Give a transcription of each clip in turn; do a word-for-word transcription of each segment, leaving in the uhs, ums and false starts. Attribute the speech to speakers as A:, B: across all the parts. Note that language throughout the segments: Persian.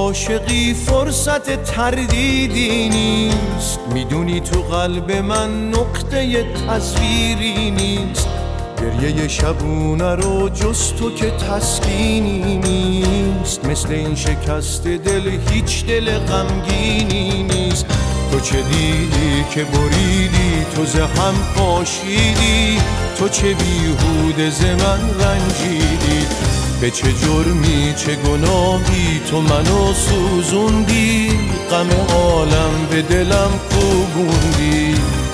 A: عاشقی فرصت تردیدی نیست، میدونی تو قلب من نقطه تصویری نیست. گریه شبونه رو جز تو که تسکینی نیست، مثل این شکست دل هیچ دل غمگینی نیست. تو چه دیدی که بریدی، تو ز هم پاشیدی، تو چه بیهوده ز من رنجیدی. به چه جرمی چه گناهی تو منو سوزوندی، غم عالم به دلم کوبوندی.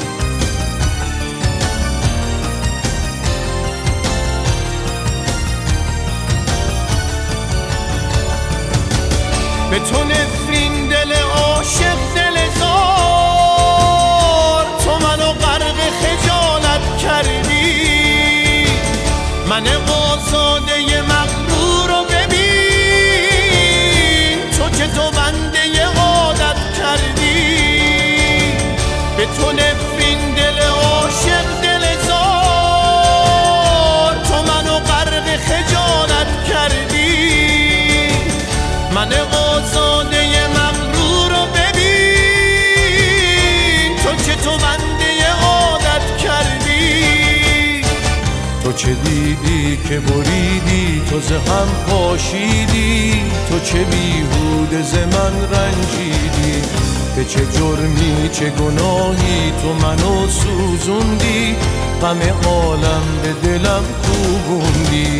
A: به تو نفرین دل عاشق دل زار، تو منو غرق خجالت کردی. من آزاده مغرور رو ببین، تو که تو بنده عادت کردی. به تو نفرین دل عاشق دل زار، تو منو غرق خجالت کردی. من آزاده مغرور رو ببین، تو که تو بنده عادت کردی. تو چه دیدی که بریدی، تو ز هم پاشیدی، تو چه بیهوده ز من رنجیدی. به چه جرمی چه گناهی تو منو سوزوندی، غم عالم به دلم کوبوندی.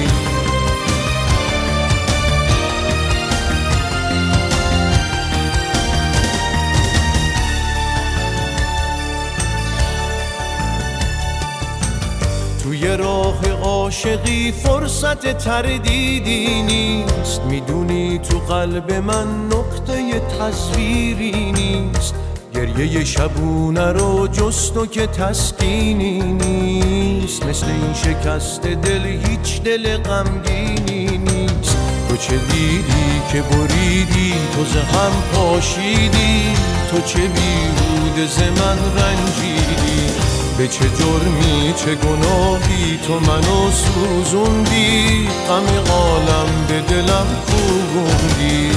A: توی راه عاشقی فرصت تردیدی نیست، میدونی تو قلب من نقطه تصویری نیست. گریه شبونه رو جز تو که تسکینی نیست، مثل این شکست دل هیچ دل غمگینی نیست. تو چه دیدی که بریدی، تو ز هم پاشیدی، تو چه بیهوده ز من رنجیدی. به چه جرمی چه گناهی تو منو سوزوندی، غم عالم به دلم کوبوندی.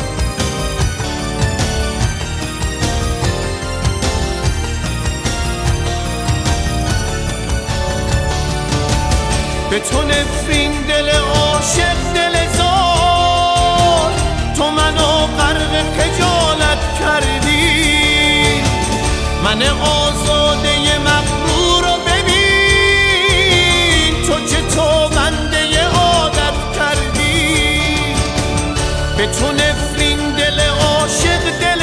A: به تو نفرین دل عاشق دل زار، تو منو غرق خجالت کردی. من آزاده مغرور رو ببین، تو که تو بنده عادت کردی. به تو نفرین دل عاشق دل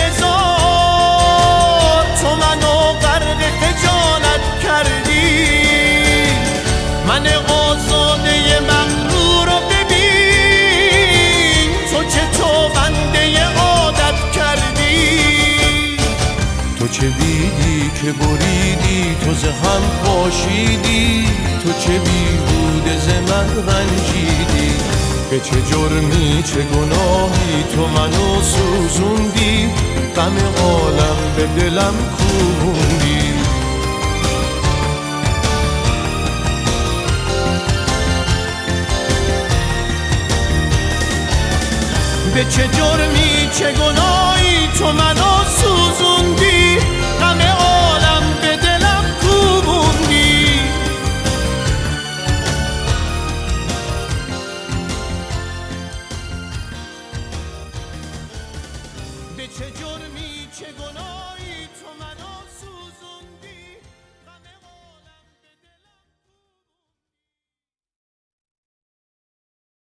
A: زار، تو منو غرق خجالت کردی. من آزاده مغرور رو ببین، تو که تو بنده عادت کردی. تو چه دیدی که بریدی، تو ز هم پاشیدی، تو چه بیهوده ز من رنجیدی. به چه جرمی چه گناهی تو منو سوزوندی، غم عالم به دلم کوبوندی. به چه جرمی چه گناهی تو منو سوزوندی،